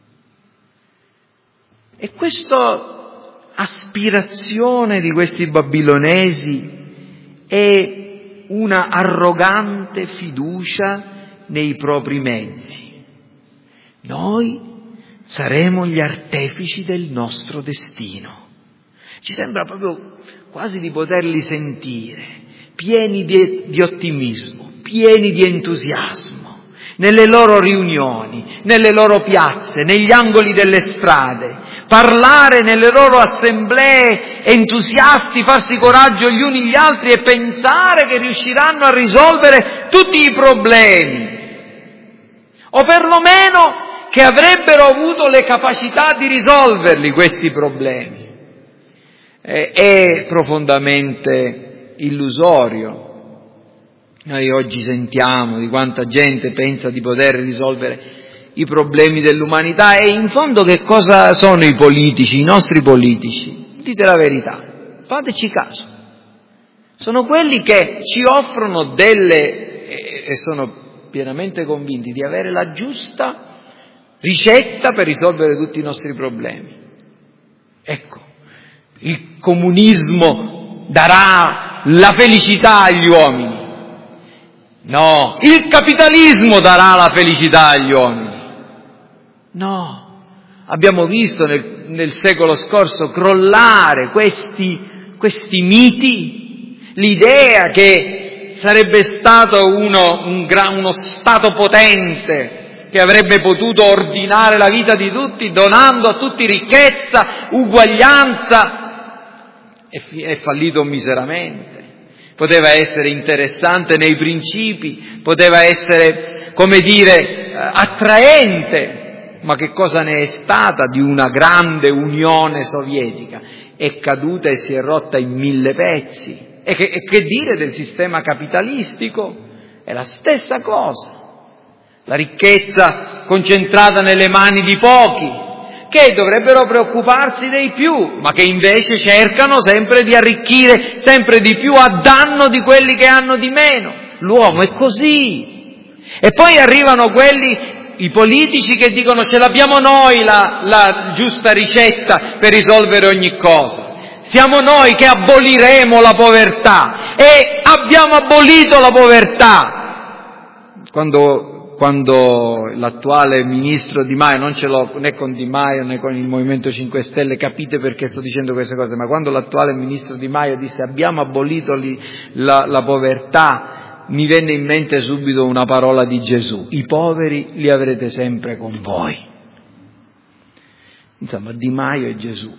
E questa aspirazione di questi babilonesi è una arrogante fiducia nei propri mezzi. Noi saremo gli artefici del nostro destino. Ci sembra proprio quasi di poterli sentire, pieni di, di ottimismo, pieni di entusiasmo, nelle loro riunioni, nelle loro piazze, negli angoli delle strade, parlare nelle loro assemblee entusiasti, farsi coraggio gli uni gli altri e pensare che riusciranno a risolvere tutti i problemi, o perlomeno che avrebbero avuto le capacità di risolverli questi problemi. Eh, è profondamente illusorio. Noi oggi sentiamo di quanta gente pensa di poter risolvere i problemi dell'umanità e in fondo che cosa sono i politici, i nostri politici? Dite la verità, fateci caso. Sono quelli che ci offrono delle, e sono pienamente convinti di avere la giusta ricetta per risolvere tutti i nostri problemi. Ecco, il comunismo darà la felicità agli uomini. No, il capitalismo darà la felicità agli uomini. No, abbiamo visto nel, nel secolo scorso crollare questi, questi miti, l'idea che sarebbe stato uno, un gran, uno Stato potente che avrebbe potuto ordinare la vita di tutti, donando a tutti ricchezza, uguaglianza, è, è fallito miseramente. Poteva essere interessante nei principi, poteva essere, come dire, attraente, ma che cosa ne è stata di una grande Unione Sovietica? È caduta e si è rotta in mille pezzi. E che, e che dire del sistema capitalistico? È la stessa cosa. La ricchezza concentrata nelle mani di pochi, che dovrebbero preoccuparsi dei più, ma che invece cercano sempre di arricchire sempre di più a danno di quelli che hanno di meno. L'uomo è così. E poi arrivano quelli, i politici, che dicono ce l'abbiamo noi la, la giusta ricetta per risolvere ogni cosa. Siamo noi che aboliremo la povertà. E abbiamo abolito la povertà. Quando... Quando l'attuale ministro Di Maio, non ce l'ho né con Di Maio né con il Movimento cinque Stelle, capite perché sto dicendo queste cose, ma quando l'attuale ministro Di Maio disse abbiamo abolito li, la, la povertà, mi venne in mente subito una parola di Gesù: i poveri li avrete sempre con voi. Insomma, Di Maio e Gesù.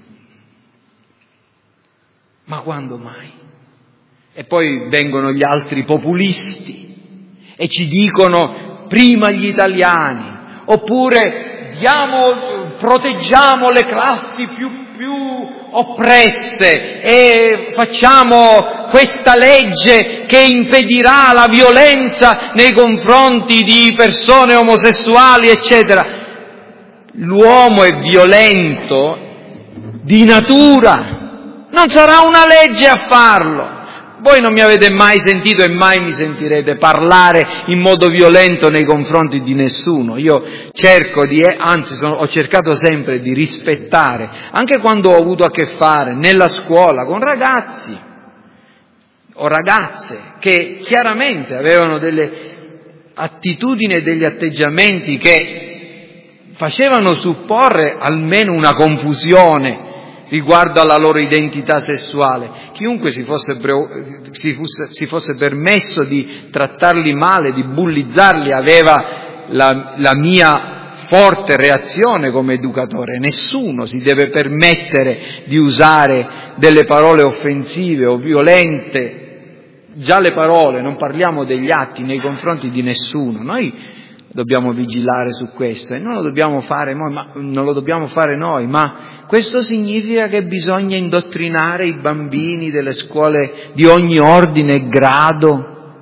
Ma quando mai? E poi vengono gli altri populisti e ci dicono prima gli italiani, oppure diamo, proteggiamo le classi più, più oppresse e facciamo questa legge che impedirà la violenza nei confronti di persone omosessuali, eccetera. L'uomo è violento di natura, non sarà una legge a farlo. Voi non mi avete mai sentito e mai mi sentirete parlare in modo violento nei confronti di nessuno. Io cerco di, anzi sono, ho cercato sempre di rispettare, anche quando ho avuto a che fare nella scuola con ragazzi o ragazze che chiaramente avevano delle attitudini e degli atteggiamenti che facevano supporre almeno una confusione riguardo alla loro identità sessuale. Chiunque si fosse, si fosse, si fosse permesso di trattarli male, di bullizzarli, aveva la, la mia forte reazione come educatore. Nessuno si deve permettere di usare delle parole offensive o violente. Già le parole, non parliamo degli atti, nei confronti di nessuno. Noi dobbiamo vigilare su questo e non lo dobbiamo fare noi, ma non lo dobbiamo fare noi, ma questo significa che bisogna indottrinare i bambini delle scuole di ogni ordine e grado,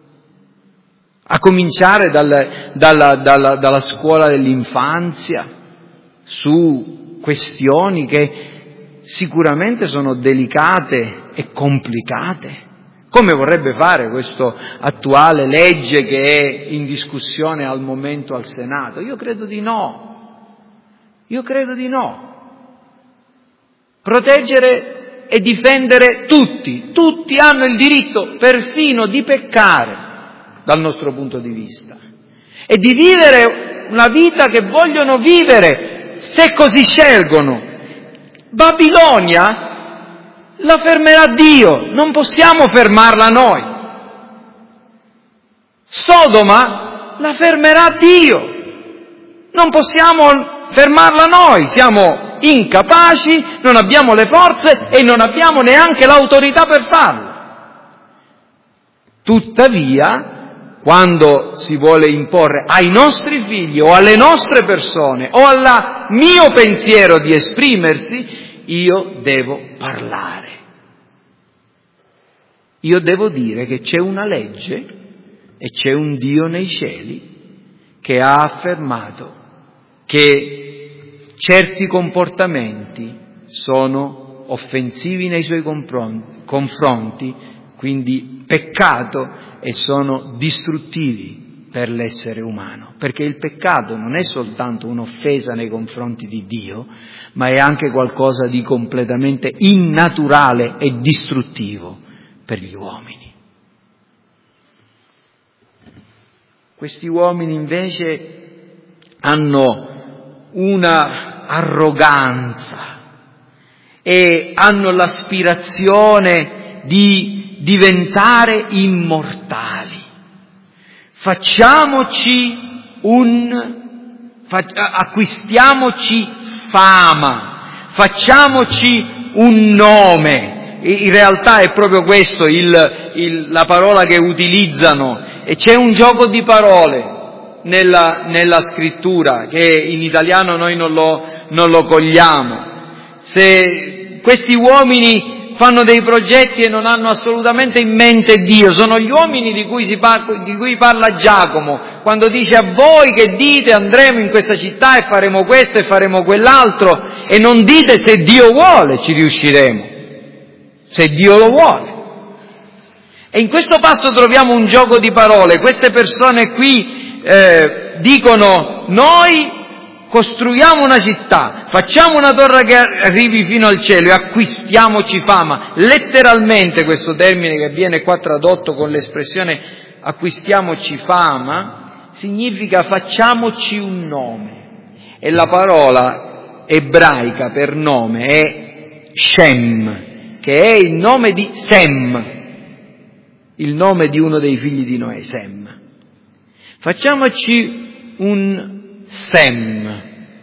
a cominciare dal, dalla, dalla, dalla scuola dell'infanzia, su questioni che sicuramente sono delicate e complicate, come vorrebbe fare questa attuale legge che è in discussione al momento al Senato. Io credo di no, io credo di no. Proteggere e difendere tutti, tutti hanno il diritto perfino di peccare dal nostro punto di vista e di vivere una vita che vogliono vivere se così scelgono. Babilonia la fermerà Dio, non possiamo fermarla noi. Sodoma la fermerà Dio, non possiamo fermarla noi, siamo incapaci, non abbiamo le forze e non abbiamo neanche l'autorità per farlo. Tuttavia, quando si vuole imporre ai nostri figli o alle nostre persone o al mio pensiero di esprimersi, io devo parlare. Io devo dire che c'è una legge e c'è un Dio nei cieli che ha affermato che certi comportamenti sono offensivi nei suoi confronti, quindi peccato, e sono distruttivi per l'essere umano, perché il peccato non è soltanto un'offesa nei confronti di Dio, ma è anche qualcosa di completamente innaturale e distruttivo per gli uomini. Questi uomini invece hanno una arroganza e hanno l'aspirazione di diventare immortali. Facciamoci un, acquistiamoci fama, facciamoci un nome. In realtà è proprio questo il, il, la parola che utilizzano, e c'è un gioco di parole nella, nella scrittura che in italiano noi non lo, non lo cogliamo. Se questi uomini fanno dei progetti e non hanno assolutamente in mente Dio, sono gli uomini di cui, si par- di cui parla Giacomo, quando dice: a voi che dite andremo in questa città e faremo questo e faremo quell'altro, e non dite se Dio vuole ci riusciremo, se Dio lo vuole. E in questo passo troviamo un gioco di parole. Queste persone qui eh, dicono: noi costruiamo una città, facciamo una torre che arrivi fino al cielo e acquistiamoci fama. Letteralmente questo termine, che viene qua tradotto con l'espressione acquistiamoci fama, significa facciamoci un nome. E la parola ebraica per nome è Shem, che è il nome di Sem, il nome di uno dei figli di Noè, Sem. Facciamoci un Sem.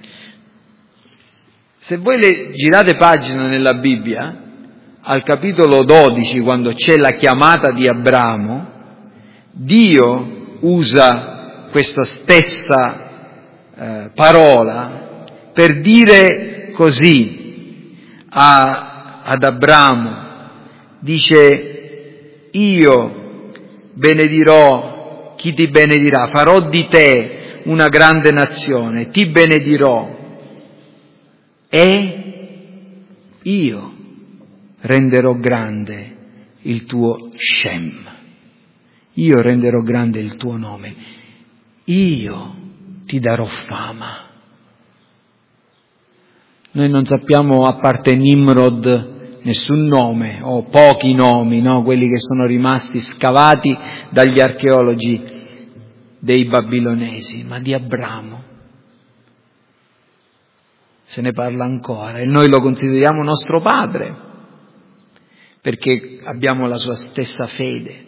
Se voi le girate pagina nella Bibbia, al capitolo dodici, quando c'è la chiamata di Abramo, Dio usa questa stessa eh, parola per dire così a, ad Abramo. Dice: io benedirò chi ti benedirà, farò di te una grande nazione, ti benedirò e io renderò grande il tuo Shem, io renderò grande il tuo nome, io ti darò fama. Noi non sappiamo, a parte Nimrod, nessun nome, o pochi nomi, no? Quelli che sono rimasti scavati dagli archeologi dei babilonesi, ma di Abramo se ne parla ancora, e noi lo consideriamo nostro padre perché abbiamo la sua stessa fede.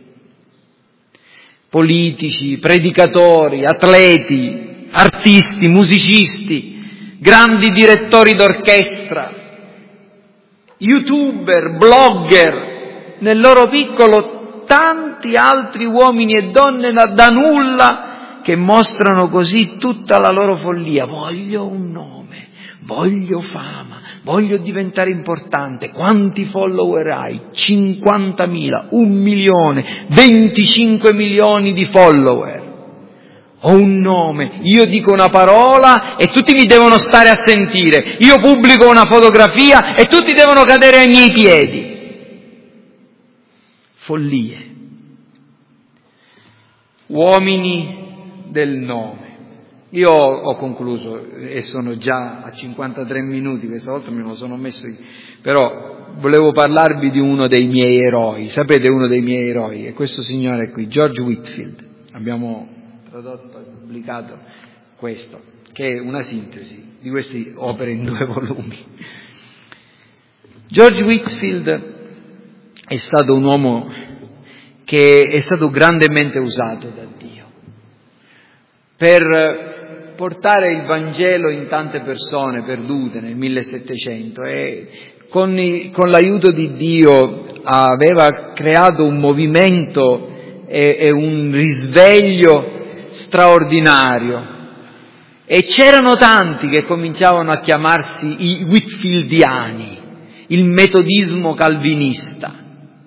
Politici, predicatori, atleti, artisti, musicisti, grandi direttori d'orchestra, youtuber, blogger, nel loro piccolo tanti altri uomini e donne da, da nulla, che mostrano così tutta la loro follia. Voglio un nome, voglio fama, voglio diventare importante. Quanti follower hai? cinquantamila, un milione, venticinque milioni di follower. Ho un nome, io dico una parola e tutti mi devono stare a sentire. Io pubblico una fotografia e tutti devono cadere ai miei piedi. Follie. Uomini del nome. Io ho concluso e sono già a cinquantatré minuti, questa volta me lo sono messo io, però volevo parlarvi di uno dei miei eroi. Sapete, uno dei miei eroi è questo signore qui, George Whitefield. Abbiamo tradotto e pubblicato questo, che è una sintesi di queste opere in due volumi. George Whitefield è stato un uomo che è stato grandemente usato da Dio per portare il Vangelo in tante persone perdute nel millesettecento, e con, i, con l'aiuto di Dio aveva creato un movimento e, e un risveglio straordinario, e c'erano tanti che cominciavano a chiamarsi i Whitefieldiani, il metodismo calvinista.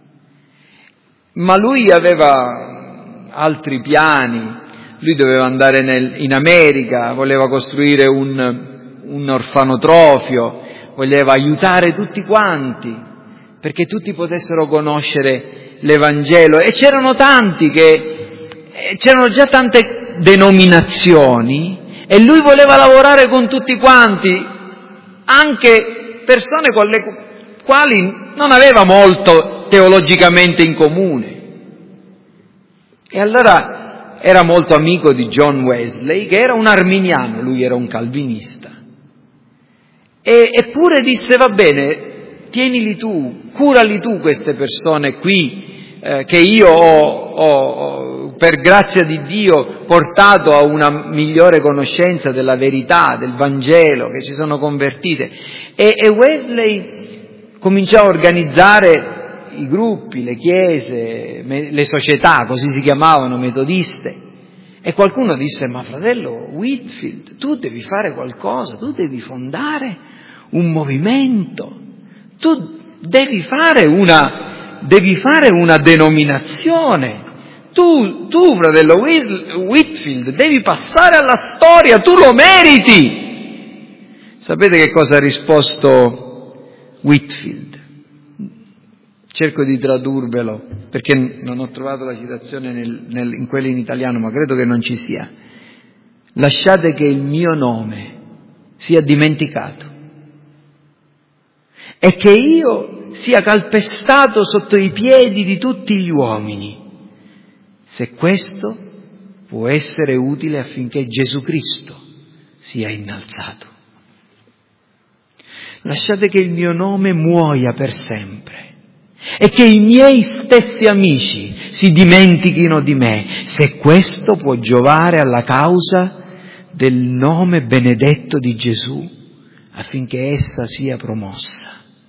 Ma lui aveva altri piani. Lui doveva andare nel, in America, voleva costruire un, un orfanotrofio, voleva aiutare tutti quanti perché tutti potessero conoscere l'Evangelo, e c'erano tanti che c'erano già tante denominazioni e lui voleva lavorare con tutti quanti, anche persone con le quali non aveva molto teologicamente in comune. E allora era molto amico di John Wesley, che era un arminiano, lui era un calvinista. E, eppure disse: va bene, tienili tu, curali tu queste persone qui, eh, che io ho, ho, ho, per grazia di Dio, portato a una migliore conoscenza della verità, del Vangelo, che si sono convertite. E, e Wesley cominciò a organizzare i gruppi, le chiese, le società, così si chiamavano, metodiste. E qualcuno disse: ma fratello Whitefield, tu devi fare qualcosa, tu devi fondare un movimento, tu devi fare una, devi fare una denominazione, tu, tu fratello Whitefield, devi passare alla storia, tu lo meriti. Sapete che cosa ha risposto Whitefield? Cerco di tradurvelo, perché non ho trovato la citazione nel, nel, in quella in italiano, ma credo che non ci sia. Lasciate che il mio nome sia dimenticato e che io sia calpestato sotto i piedi di tutti gli uomini, se questo può essere utile affinché Gesù Cristo sia innalzato. Lasciate che il mio nome muoia per sempre e che i miei stessi amici si dimentichino di me, se questo può giovare alla causa del nome benedetto di Gesù, affinché essa sia promossa.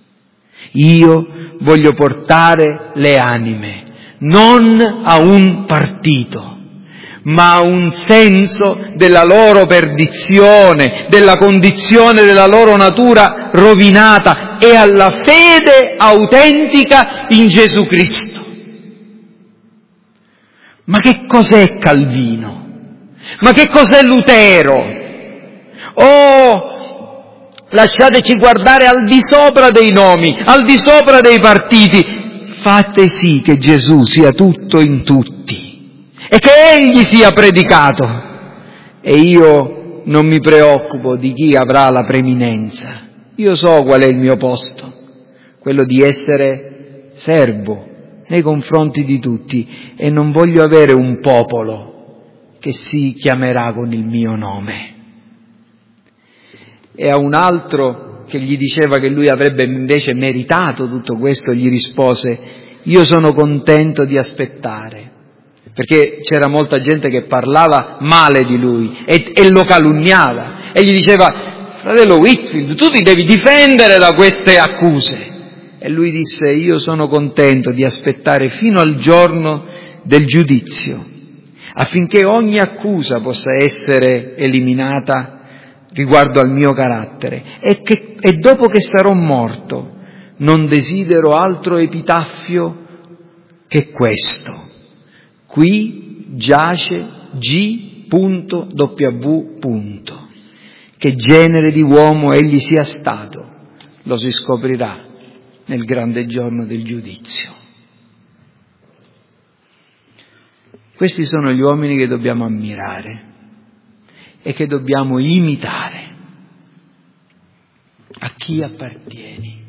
Io voglio portare le anime non a un partito, ma a un senso della loro perdizione, della condizione della loro natura rovinata e alla fede autentica in Gesù Cristo. Ma che cos'è Calvino? Ma che cos'è Lutero? Oh, lasciateci guardare al di sopra dei nomi, al di sopra dei partiti. Fate sì che Gesù sia tutto in tutti e che Egli sia predicato. E io non mi preoccupo di chi avrà la preeminenza. Io so qual è il mio posto, quello di essere servo nei confronti di tutti, e non voglio avere un popolo che si chiamerà con il mio nome. E a un altro che gli diceva che lui avrebbe invece meritato tutto questo, gli rispose: io sono contento di aspettare, perché c'era molta gente che parlava male di lui e, e lo calunniava, e gli diceva: fratello Whitefield, tu ti devi difendere da queste accuse. E lui disse: io sono contento di aspettare fino al giorno del giudizio, affinché ogni accusa possa essere eliminata riguardo al mio carattere, e, che, e dopo che sarò morto non desidero altro epitaffio che questo: qui giace G W. Che genere di uomo egli sia stato lo si scoprirà nel grande giorno del giudizio. Questi sono gli uomini che dobbiamo ammirare e che dobbiamo imitare. A chi appartieni?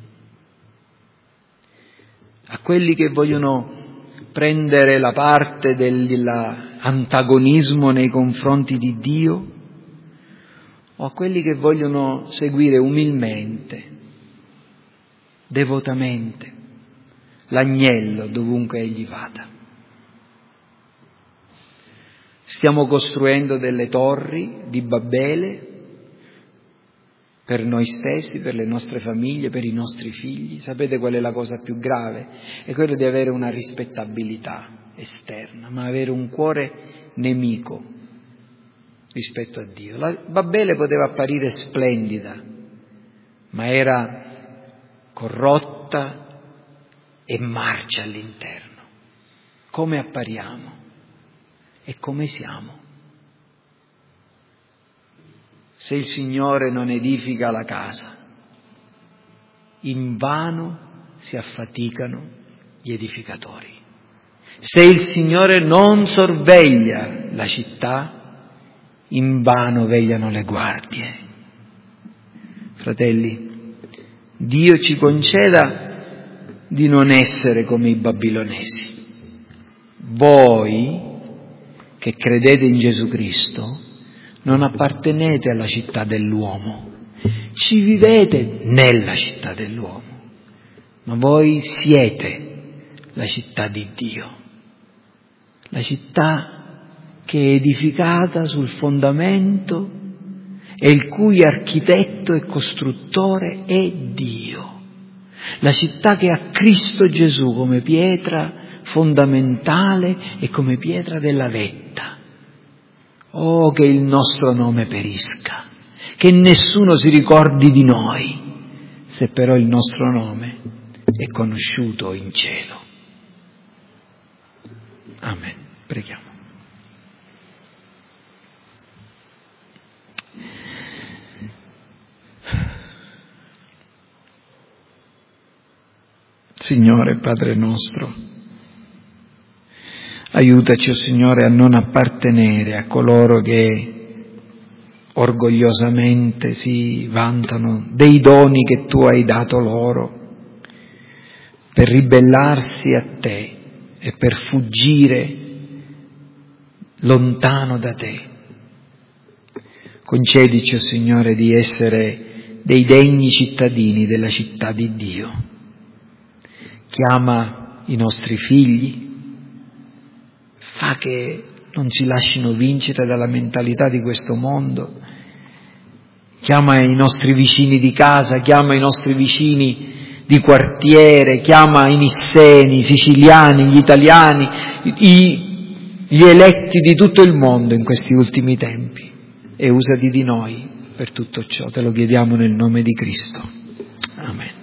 A quelli che vogliono prendere la parte dell'antagonismo nei confronti di Dio, o a quelli che vogliono seguire umilmente, devotamente, l'agnello dovunque egli vada? Stiamo costruendo delle torri di Babele per noi stessi, per le nostre famiglie, per i nostri figli. Sapete qual è la cosa più grave? È quello di avere una rispettabilità esterna, ma avere un cuore nemico rispetto a Dio. La Babele poteva apparire splendida, ma era corrotta e marcia all'interno. Come appariamo e come siamo? Se il Signore non edifica la casa, invano si affaticano gli edificatori. Se il Signore non sorveglia la città, invano vegliano le guardie. Fratelli, Dio ci conceda di non essere come i babilonesi. Voi che credete in Gesù Cristo non appartenete alla città dell'uomo, ci vivete nella città dell'uomo, ma voi siete la città di Dio, la città che è edificata sul fondamento e il cui architetto e costruttore è Dio, la città che ha Cristo Gesù come pietra fondamentale e come pietra della vetta. Oh, che il nostro nome perisca, che nessuno si ricordi di noi, se però il nostro nome è conosciuto in cielo. Amen. Preghiamo. Signore Padre nostro, aiutaci, o Signore, a non appartenere a coloro che orgogliosamente si vantano dei doni che Tu hai dato loro, per ribellarsi a Te e per fuggire lontano da Te. Concedici, o Signore, di essere dei degni cittadini della città di Dio. Chiama i nostri figli, fa che non si lasciino vincere dalla mentalità di questo mondo, chiama i nostri vicini di casa, chiama i nostri vicini di quartiere, chiama i nisseni, i siciliani, gli italiani, i, gli eletti di tutto il mondo in questi ultimi tempi, e usati di noi per tutto ciò. Te lo chiediamo nel nome di Cristo. Amen.